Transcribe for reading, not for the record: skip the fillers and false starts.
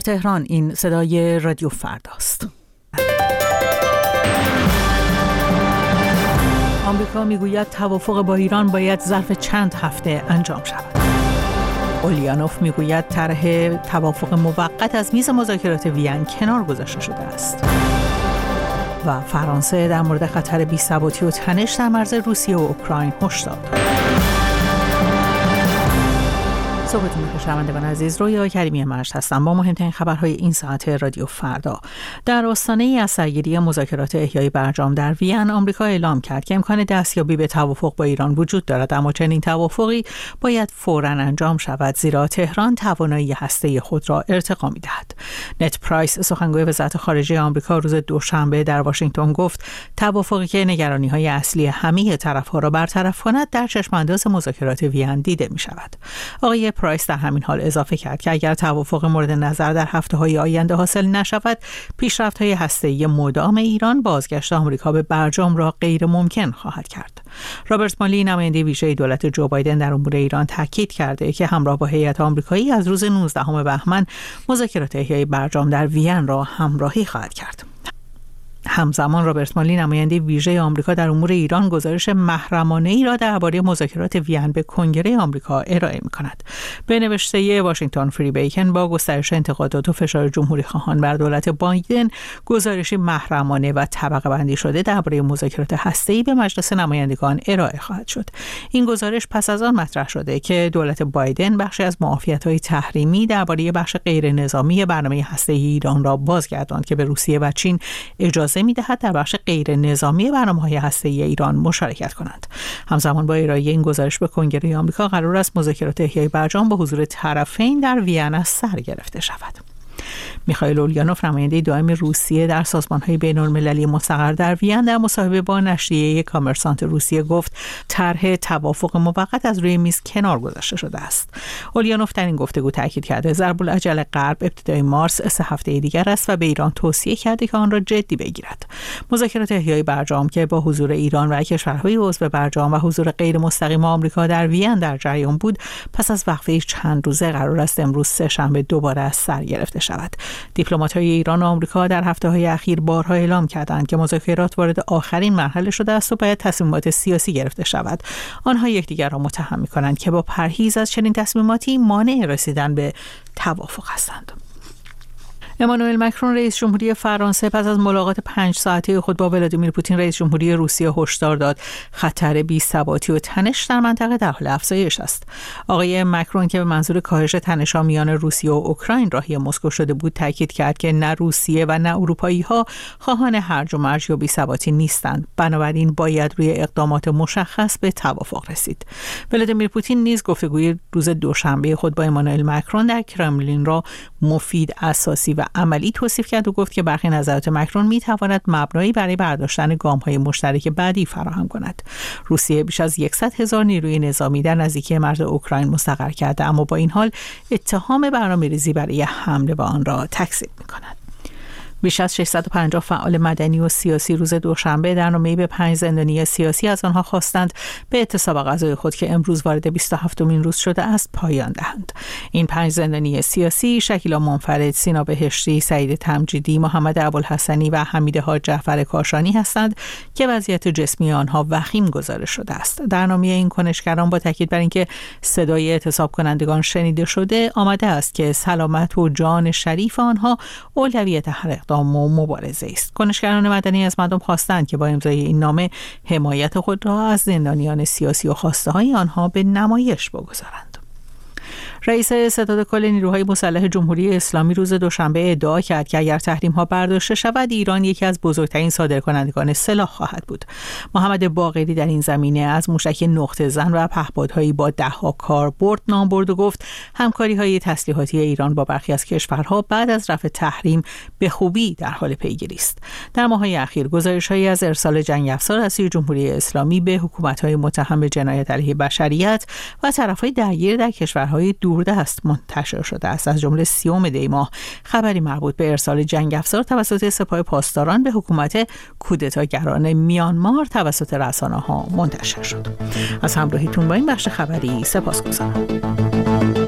تهران، این صدای رادیو فرداست. آمریکا میگوید توافق با ایران باید ظرف چند هفته انجام شود. اولیانوف میگوید طرح توافق موقت از میز مذاکرات وین کنار گذاشته شده است. و فرانسه در مورد خطر بی‌ثباتی و تنش در مرز روسیه و اوکراین هشدار داد. صبحتون بخیر شنوندگان عزیز، رویا کریمی مجد هستم با مهمترین خبرهای این ساعت رادیو فردا. در آستانه‌ای از سرگیری مذاکرات احیای برجام در وین، آمریکا اعلام کرد که امکان دستیابی به توافق با ایران وجود دارد، اما چنین توافقی باید فوراً انجام شود، زیرا تهران توانایی هسته‌ای خود را ارتقا می‌دهد. نت پرایس، سخنگوی وزارت خارجه آمریکا، روز دوشنبه در واشنگتن گفت توافقی که نگرانی‌های اصلی همه طرف‌ها را برطرف کند در چشم‌انداز مذاکرات وین دیده می‌شود. آقای پرایس در همین حال اضافه کرد که اگر توافق مورد نظر در هفته‌های آینده حاصل نشود، پیشرفت‌های هسته‌ای مدام ایران بازگشت آمریکا به برجام را غیر ممکن خواهد کرد. رابرت مالی، نماینده ویژه دولت جو بایدن در امور ایران، تاکید کرده که همراه با هیئت آمریکایی از روز 19 بهمن مذاکرات احیای برجام در وین را همراهی خواهد کرد. همزمان رابرت مالی، نماینده ویژه آمریکا در امور ایران، گزارش محرمانه‌ای را درباره مذاکرات وین به کنگره آمریکا ارائه می‌کند. به نوشته واشنگتن فری بیکن، با گسترش انتقادات و فشار جمهوری‌خواهان بر دولت بایدن، گزارشی محرمانه و طبقه بندی شده درباره مذاکرات هسته‌ای به مجلس نمایندگان ارائه خواهد شد. این گزارش پس از آن مطرح شده که دولت بایدن بخشی از معافیت‌های تحریمی درباره بخش غیر نظامی برنامه هسته‌ای ایران را بازگرداند که به روسیه و چین اجازه می‌دهد در بخش غیر نظامی برنامه‌های هسته‌ای ایران مشارکت کنند. همزمان با ارائه این گزارش به کنگره آمریکا، قرار است مذاکرات احیای برجام با حضور طرفین در وین از سر گرفته شود. میخائیل اولیانوف، نماینده دائم روسیه در سازمان‌های بین‌المللی مستقر در وین، در مصاحبه با نشریه کامرسانت روسیه گفت طرح توافق موقت از روی میز کنار گذاشته شده است. اولیانوف در این گفتگو تاکید کرده ضرب‌الاجل غرب ابتدای مارس 3 هفته دیگر است و به ایران توصیه کرده که آن را جدی بگیرد. مذاکرات احیای برجام که با حضور ایران و کشورهای عضو برجام و حضور غیر مستقیم آمریکا در وین در جریان بود، پس از وقفه چند روزه قرار است امروز سه‌شنبه دوباره از سر گرفته شود. دیپلمات‌های ایران و آمریکا در هفته‌های اخیر بارها اعلام کردند که مذاکرات وارد آخرین مرحله شده است و باید تصمیمات سیاسی گرفته شود. آنها یکدیگر را متهم می‌کنند که با پرهیز از چنین تصمیماتی مانع رسیدن به توافق هستند. امانوئل مکرون، رئیس جمهوری فرانسه، پس از ملاقات 5 ساعته خود با ولادیمیر پوتین، رئیس جمهوری روسیه، هشدار داد خطر بی‌ثباتی و تنش در منطقه در حال افزایش است. آقای مکرون که به منظور کاهش تنش‌ها میان روسیه و اوکراین راهی مسکو شده بود، تاکید کرد که نه روسیه و نه اروپایی‌ها خواهان هرج و مرج یا بی‌ثباتی نیستند، بنابراین باید روی اقدامات مشخص به توافق رسید. ولادیمیر پوتین نیز گفتگوی روز دوشنبه خود با امانوئل مکرون در کرملین را مفید، اساسی و عملی توصیف کرد و گفت که برخی نظرات مکرون می‌تواند مبنایی برای برداشتن گام‌های مشترک بعدی فراهم کند. روسیه بیش از 100,000 نیروی نظامی در نزدیکی مرز اوکراین مستقر کرده، اما با این حال اتهام برنامه‌ریزی برای حمله به آن را تکذیب می‌کند. بیش از 650 فعال مدنی و سیاسی روز دوشنبه در نامه‌ای به 5 زندانی سیاسی از آنها خواستند به اعتصاب غذای خود که امروز وارد 27مین روز شده است پایان دهند. این 5 زندانی سیاسی شکیلا منفرد، سینا بهشتی، سعید تمجیدی، محمد ابوالحسنی و حمید حاج جعفر کاشانی هستند که وضعیت جسمی آنها وخیم گزارش شده است. در نامه این کنشگران با تاکید بر اینکه صدای اعتصاب کنندگان شنیده شده، آمده است که سلامت و جان شریف آنها اولویت هر اقدام و مبارزه است. کنشگران مدنی از مردم خواستند که با امضای این نامه حمایت خود را از زندانیان سیاسی و خواسته های آنها به نمایش بگذارند. رئیس ستاد کل نیروهای مسلح جمهوری اسلامی روز دوشنبه ادعا کرد که اگر تحریم‌ها برداشته شود، ایران یکی از بزرگترین صادرکنندگان سلاح خواهد بود. محمد باقری در این زمینه از موشک نقطه زن و پهپادهایی با ده‌ها کاربرد نام برد و گفت همکاری‌های تسلیحاتی ایران با برخی از کشورها بعد از رفع تحریم به خوبی در حال پیگیری است. در ماه‌های اخیر گزارش‌هایی از ارسال جنگ افزار از سوی جمهوری اسلامی به حکومت‌های متهم به جنایت علیه بشریت و طرف‌های درگیر در کشورهای دوردست منتشر شده است. از جمله 30 دی ماه خبری مربوط به ارسال جنگ افزار توسط سپاه پاسداران به حکومت کودتاگران میانمار توسط رسانه‌ها منتشر شد. از همراهیتون با این بخش خبری سپاسگزارم.